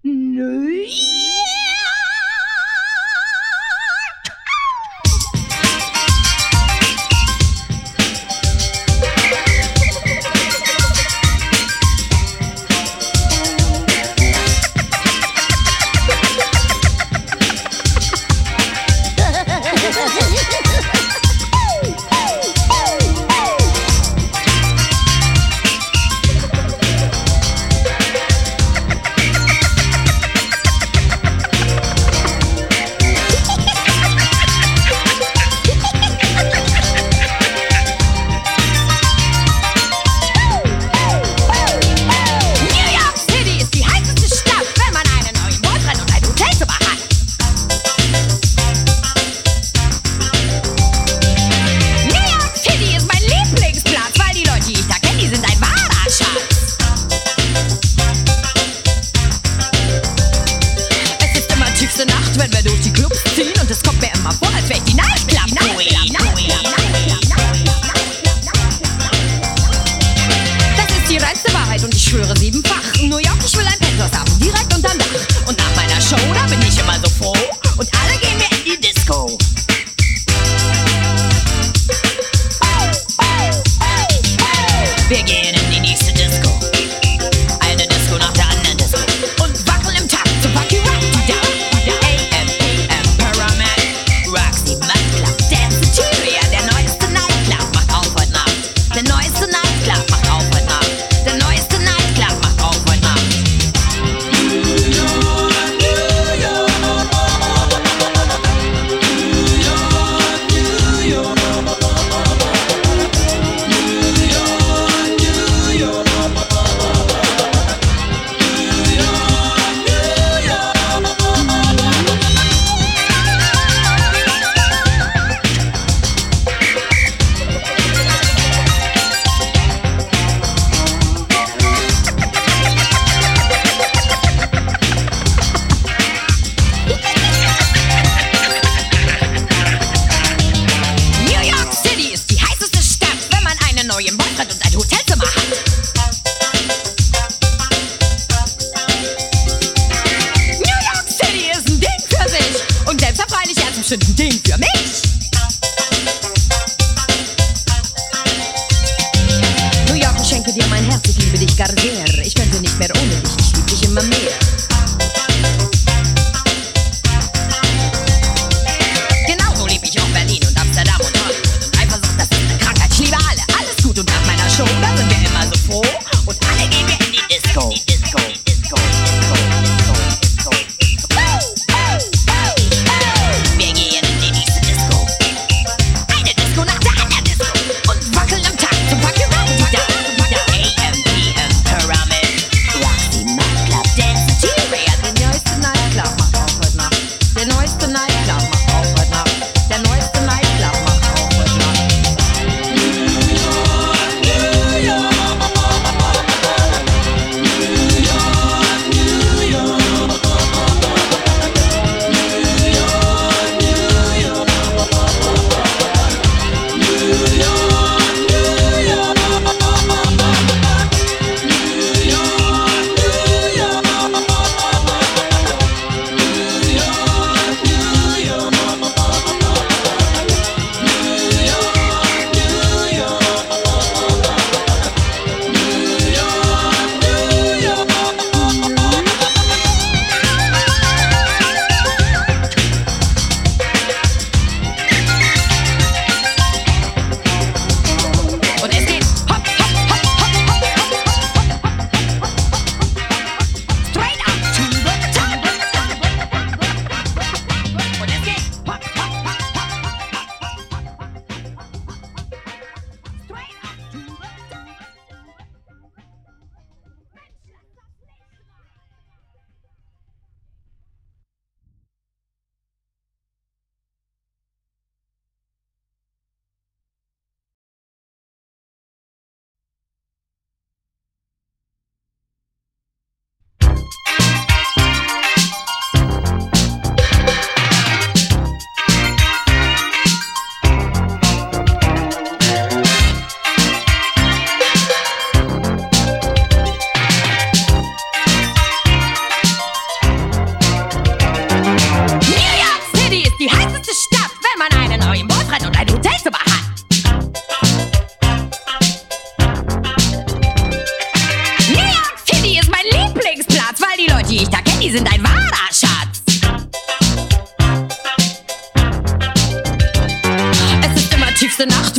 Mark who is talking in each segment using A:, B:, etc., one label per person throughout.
A: Nö.
B: Nacht, wenn wir durch die Clubs ziehen und es kommt mir immer vor, als wäre ich die Nightclub Queen. Das ist die reinste Wahrheit und ich schwöre siebenfach. New York, ich will ein Penthouse haben, direkt unterm Dach. Und nach meiner Show, da bin ich immer so froh und alle gehen mir in die Disco. Wir gehen in die nächste Disco. Eine Disco nach der anderen Disco. Und wackeln im Takt zum Funky Rock. Neuen Boyfriend und ein Hotelzimmer hat. New York City ist ein Ding für sich und selbst freilich erst bestimmt ein Ding für mich. New York, ich schenke dir mein Herz, ich liebe dich gar sehr. Ich könnte nicht mehr ohne dich, ich liebe dich immer mehr. Genauso liebe ich auch Berlin und Amsterdam und Hollywood und Eifersucht, das ist eine Krankheit, ich liebe alle. Und nach meiner Show, da sind wir immer so froh und alle gehen wir in die Disco. Wir gehen in die nächste Disco. Eine Disco nach der anderen Disco und wackeln im Takt zum Funky Rock. AM, PM, Pyramid, Roxy, Nightclub, Dance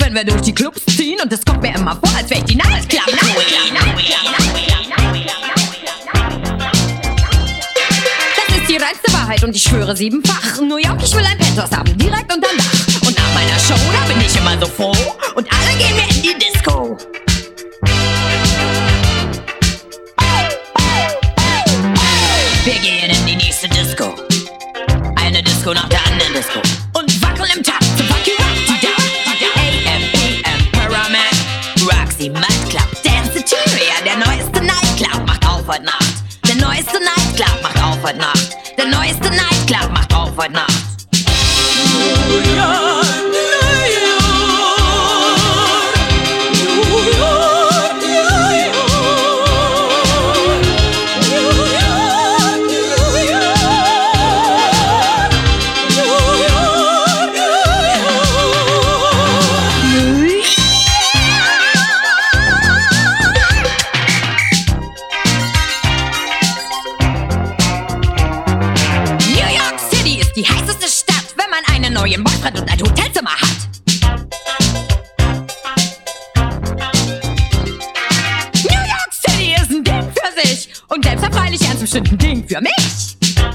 B: wenn wir durch die Clubs ziehen. Und es kommt mir immer vor, als wär ich die Nightclub Queen. Das ist die reinste Wahrheit und ich schwöre 7-fach. New York, ich will ein Penthouse haben, direkt unterm Dach. Und nach meiner Show, da bin ich immer so froh. Und alle gehen mir in die Disco. Wir gehen in die nächste Disco. Eine Disco nach der anderen Disco. Und wackeln im Takt zu Fuck You Rock da. AM, PM, Pyramid, Roxy, Mad Club, Danceteria. Der neueste Nightclub macht auf heute Nacht. Der neueste Nightclub macht auf heute Nacht. Der neueste Nightclub macht auf heute Nacht. New York, New York, New York, New York. Die heißeste Stadt, wenn man einen neuen Boyfriend und ein Hotelzimmer hat. New York City ist ein Ding für sich und selbst ein freilich ganz bestimmt ein Ding für mich.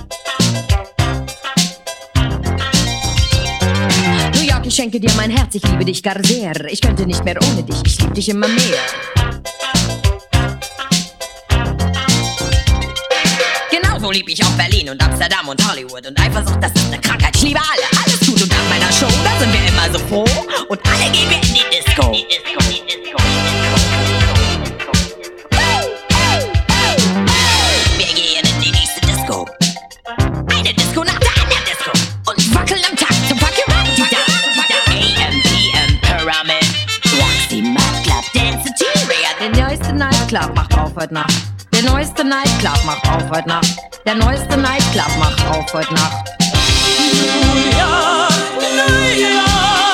B: New York, ich schenke dir mein Herz, ich liebe dich gar sehr. Ich könnte nicht mehr ohne dich, ich liebe dich immer mehr. So lieb ich auch Berlin und Amsterdam und Hollywood und Eifersucht, das ist eine Krankheit, ich liebe alle, alles gut und nach meiner Show, da sind wir immer so froh und alle gehen wir in die Disco. Wir gehen in die nächste Disco. Eine Disco nach der anderen Disco und wackeln am Takt zum Fuck You Rock da. AM, PM, Pyramid, Roxy, Mad Club, Danceteria. Der neueste Nightclub macht auf heute Nacht. Der neueste Nightclub macht auf heute Nacht. Der neueste Nightclub macht auf heute Nacht. New York, New York.